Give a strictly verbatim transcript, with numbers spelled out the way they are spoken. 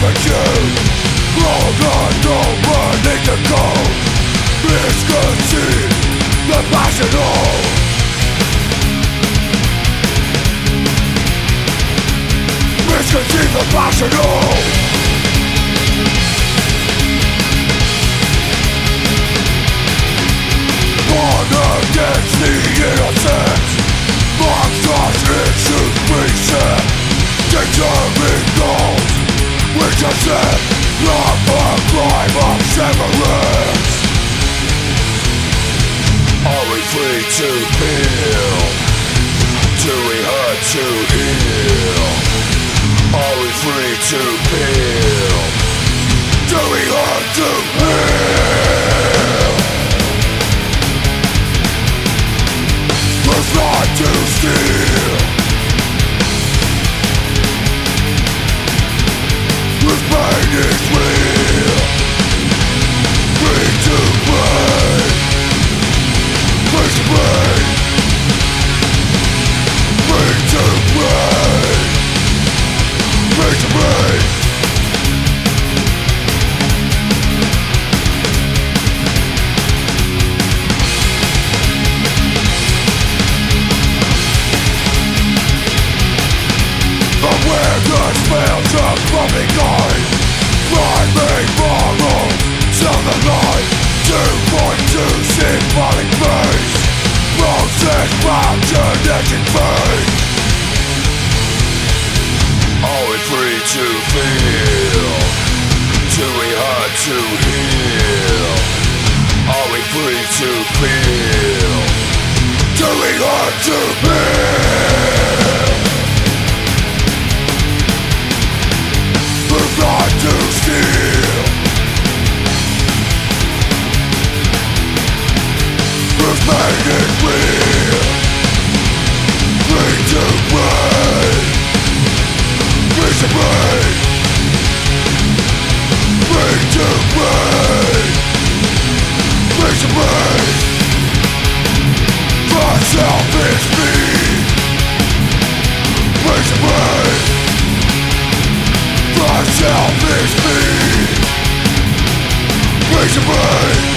Misconceive the passional. Born against the innocent, monsters into reset. Determined goals, which are set, not for crime of severance. Are we free to feel? Do we hurt to heal? Are we free to feel? Do we hurt to heal? There's not to steal. This pain is real. Free to break. Free to break. Free to break. Free to break. Awareness fails a pumping line. Climbing morals, sell the line. Two point two symbolic face. Process imagination face. Are we free to feel? Do we hurt to heal? Are we free to feel? Do we hurt to feel? There's not to steal. This pain is real. Free to break. Free to break. Free to break. Free to break. The selfish me. Free to break. The selfish me. Free to break.